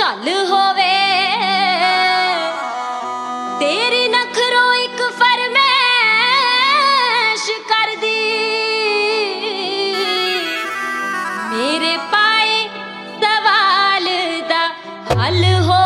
ਝੱਲ ਹੋਵੇ तेरी नखरों एक फरमैश कर दी मेरे पाए सवाल दा हल हो